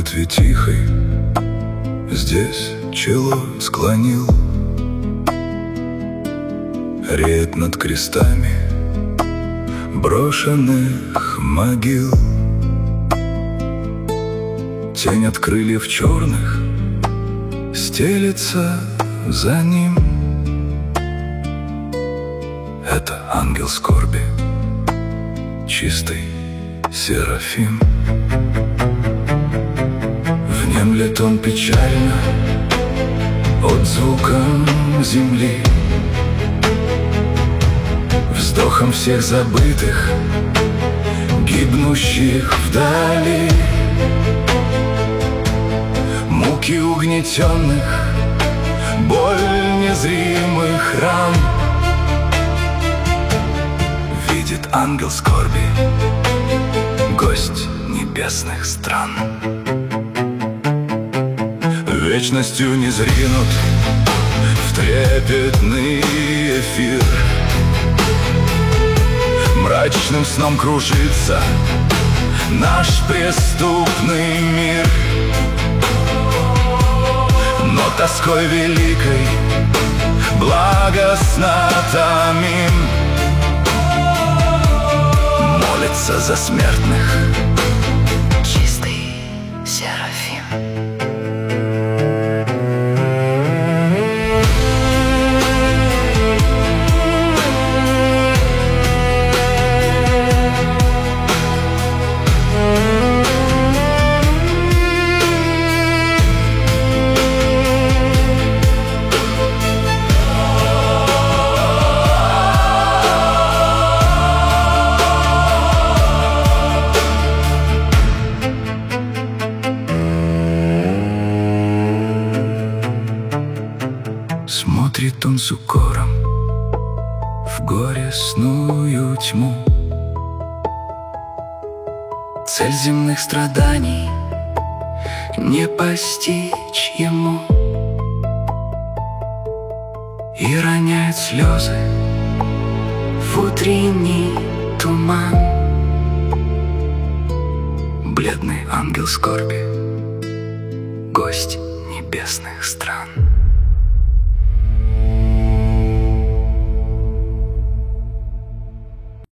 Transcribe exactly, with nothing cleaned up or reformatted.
молитве тихой здесь чело склонил, реет над крестами брошенных могил. Тень от крыльев черных стелется за ним. Это ангел скорби, чистый серафим. Внемлет он печально отзвуком земли, вздохом всех забытых, гибнущих вдали. Муки угнетенных, боль незримых ран видит ангел скорби, гость небесных стран. Вечностью не зринут в трепетный эфир, мрачным сном кружится наш преступный мир. Но тоской великой благостно томим, молится за смертных чистый серафим. Смотрит он с укором в горестную тьму. Цель земных страданий не постичь ему, и роняет слезы в утренний туман. Бледный ангел скорби, гость небесных стран.